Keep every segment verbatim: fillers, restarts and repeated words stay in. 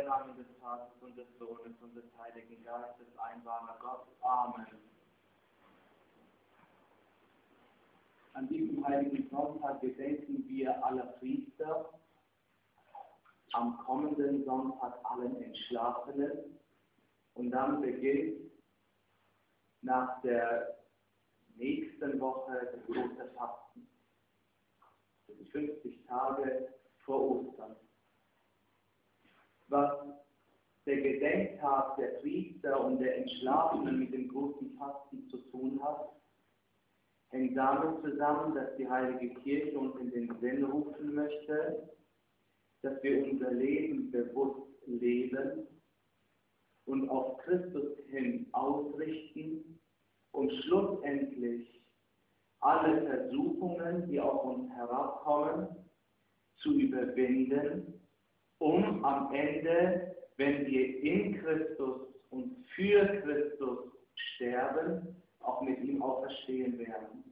der Namen des Vaters und des Sohnes und des Heiligen Geistes, ein wahrer Gott. Amen. An diesem heiligen Sonntag gedenken wir aller Priester, am kommenden Sonntag allen Entschlafenen, und dann beginnt nach der nächsten Woche das große Fasten. Das sind fünfzig Tage vor Ostern. Was der Gedenktag der Priester und der Entschlafenen mit dem großen Fasten zu tun hat, hängt damit zusammen, dass die Heilige Kirche uns in den Sinn rufen möchte, dass wir unser Leben bewusst leben und auf Christus hin ausrichten und schlussendlich alle Versuchungen, die auf uns herabkommen, zu überwinden, um am Ende, wenn wir in Christus und für Christus sterben, auch mit ihm auferstehen werden.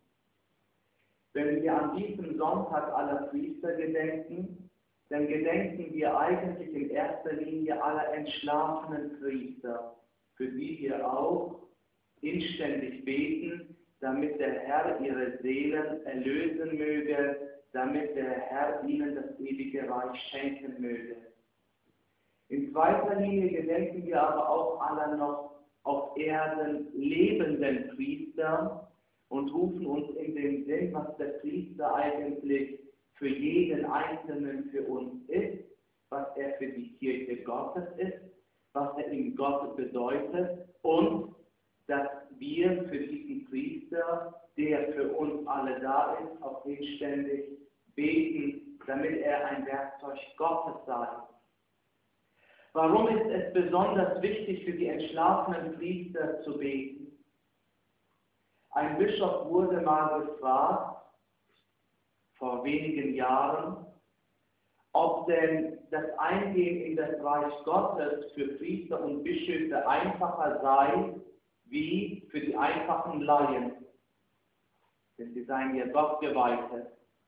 Wenn wir an diesem Sonntag aller Priester gedenken, dann gedenken wir eigentlich in erster Linie aller entschlafenen Priester, für die wir auch inständig beten, damit der Herr ihre Seelen erlösen möge, damit der Herr ihnen das ewige Reich schenken möge. In zweiter Linie gedenken wir aber auch aller noch auf Erden lebenden Priester und rufen uns in den Sinn, was der Priester eigentlich für jeden Einzelnen für uns ist, was er für die Kirche Gottes ist, was er in Gott bedeutet, und dass wir für diesen Priester, der für uns alle da ist, auch inständig beten, damit er ein Werkzeug Gottes sei. Warum ist es besonders wichtig für die entschlafenen Priester zu beten? Ein Bischof wurde mal gefragt, vor wenigen Jahren, ob denn das Eingehen in das Reich Gottes für Priester und Bischöfe einfacher sei, wie für die einfachen Laien. Denn sie seien ja Gottgeweihte.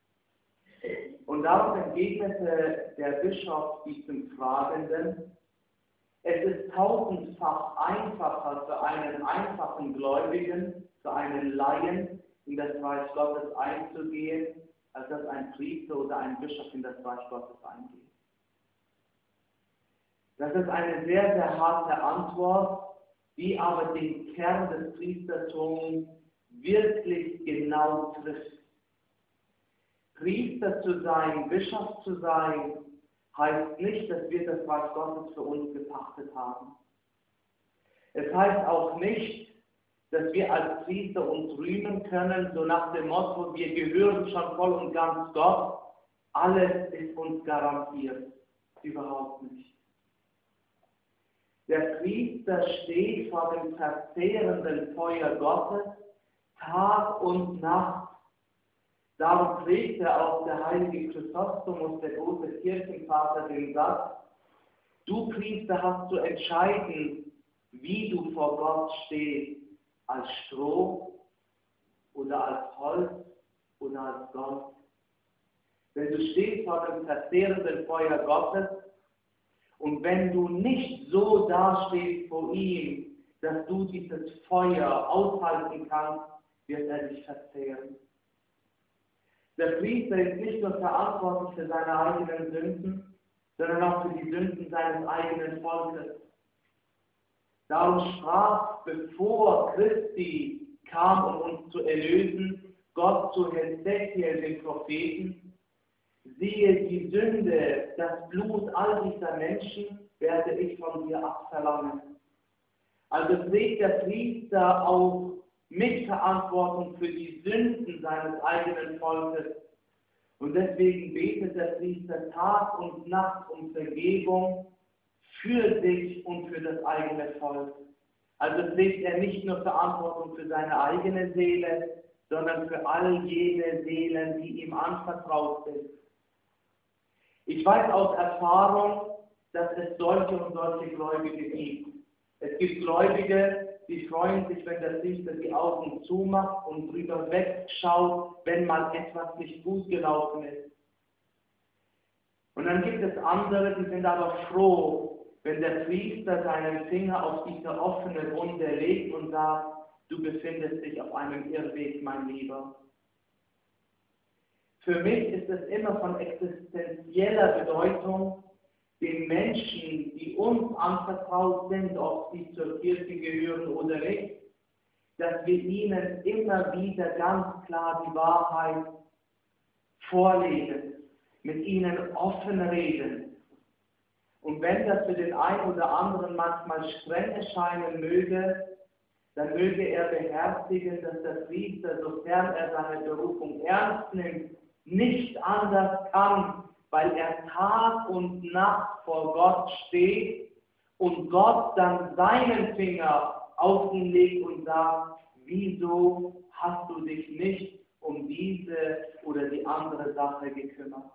Und darauf entgegnete der Bischof diesem Fragenden: Es ist tausendfach einfacher für einen einfachen Gläubigen, für einen Laien in das Reich Gottes einzugehen, als dass ein Priester oder ein Bischof in das Reich Gottes eingeht. Das ist eine sehr, sehr harte Antwort, die aber den Kern des Priestertums wirklich genau trifft. Priester zu sein, Bischof zu sein, heißt nicht, dass wir das Reich Gottes für uns gepachtet haben. Es heißt auch nicht, dass wir als Priester uns rühmen können, so nach dem Motto, wir gehören schon voll und ganz Gott, alles ist uns garantiert. Überhaupt nicht. Der Priester steht vor dem verzehrenden Feuer Gottes, Tag und Nacht. Darum prägte auch der heilige Chrysostomus, der große Kirchenvater, den Satz: Du Priester hast zu entscheiden, wie du vor Gott stehst, als Stroh oder als Holz oder als Gold. Denn du stehst vor dem verzehrenden Feuer Gottes, und wenn du nicht so dastehst vor ihm, dass du dieses Feuer aushalten kannst, wird er dich verzehren. Der Priester ist nicht nur verantwortlich für seine eigenen Sünden, sondern auch für die Sünden seines eigenen Volkes. Darum sprach, bevor Christi kam, um uns zu erlösen, Gott zu Hesekiel, dem Propheten: Siehe die Sünde, das Blut all dieser Menschen werde ich von dir abverlangen. Also trägt der Priester auch Mitverantwortung für die Sünden seines eigenen Volkes. Und deswegen betet der Priester Tag und Nacht um Vergebung für sich und für das eigene Volk. Also trägt er nicht nur Verantwortung für seine eigene Seele, sondern für all jene Seelen, die ihm anvertraut sind. Ich weiß aus Erfahrung, dass es solche und solche Gläubige gibt. Es gibt Gläubige, die freuen sich, wenn der Priester die Augen zumacht und drüber wegschaut, wenn mal etwas nicht gut gelaufen ist. Und dann gibt es andere, die sind aber froh, wenn der Priester seinen Finger auf diese offene Wunde legt und sagt, du befindest dich auf einem Irrweg, mein Lieber. Für mich ist es immer von existenzieller Bedeutung, den Menschen, die uns anvertraut sind, ob sie zur Kirche gehören oder nicht, dass wir ihnen immer wieder ganz klar die Wahrheit vorlegen, mit ihnen offen reden. Und wenn das für den einen oder anderen manchmal streng erscheinen möge, dann möge er beherzigen, dass der Priester, sofern er seine Berufung ernst nimmt, nicht anders kann, weil er Tag und Nacht vor Gott steht und Gott dann seinen Finger auf ihn legt und sagt, wieso hast du dich nicht um diese oder die andere Sache gekümmert?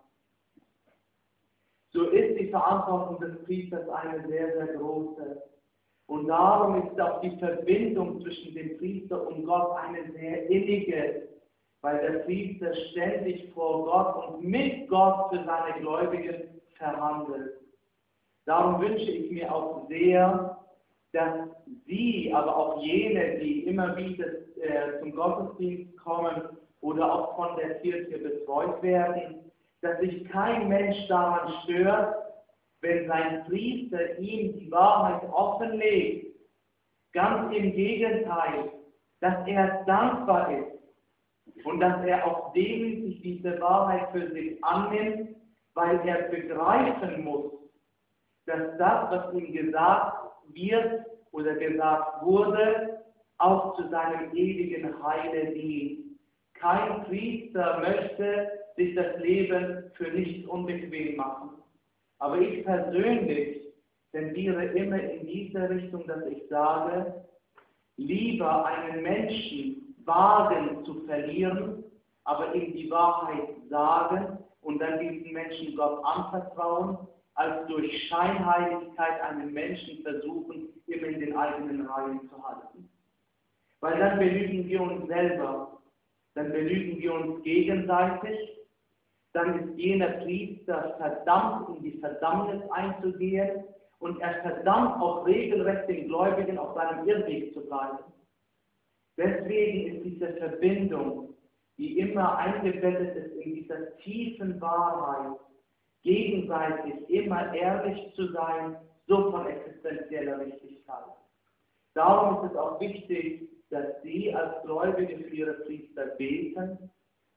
So ist die Verantwortung des Priesters eine sehr, sehr große. Und darum ist auch die Verbindung zwischen dem Priester und Gott eine sehr innige, weil der Priester ständig vor Gott und mit Gott für seine Gläubigen verhandelt. Darum wünsche ich mir auch sehr, dass Sie, aber auch jene, die immer wieder äh, zum Gottesdienst kommen oder auch von der Kirche betreut werden, dass sich kein Mensch daran stört, wenn sein Priester ihm die Wahrheit offenlegt. Ganz im Gegenteil, dass er dankbar ist und dass er auch demütig diese Wahrheit für sich annimmt, weil er begreifen muss, dass das, was ihm gesagt wird oder gesagt wurde, auch zu seinem ewigen Heile dient. Kein Priester möchte sich das Leben für nichts unbequem machen. Aber ich persönlich tendiere immer in diese Richtung, dass ich sage, lieber einen Menschen wagen zu verlieren, aber ihm die Wahrheit sagen und dann diesen Menschen Gott anvertrauen, als durch Scheinheiligkeit einen Menschen versuchen, immer in den eigenen Reihen zu halten. Weil dann belügen wir uns selber, dann belügen wir uns gegenseitig, dann ist jener Priester verdammt, in die Verdammnis einzugehen und er verdammt auch regelrecht den Gläubigen auf seinem Irrweg zu bleiben. Deswegen ist diese Verbindung, die immer eingebettet ist in dieser tiefen Wahrheit, gegenseitig immer ehrlich zu sein, so von existenzieller Wichtigkeit. Darum ist es auch wichtig, dass Sie als Gläubige für Ihre Priester beten,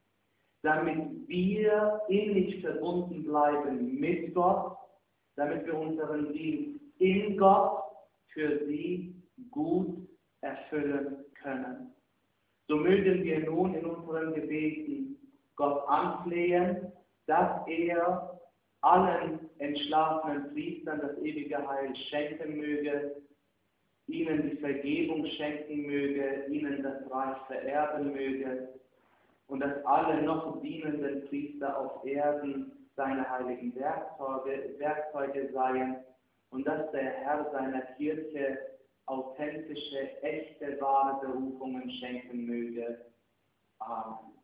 damit wir innig verbunden bleiben mit Gott, damit wir unseren Dienst in Gott für Sie gut erfüllen können. So mögen wir nun in unseren Gebeten Gott anflehen, dass er allen entschlafenen Priestern das ewige Heil schenken möge, ihnen die Vergebung schenken möge, ihnen das Reich vererben möge und dass alle noch dienenden Priester auf Erden seine heiligen Werkzeuge, Werkzeuge seien und dass der Herr seiner Kirche authentische, echte, wahre Berufungen schenken möge. Amen.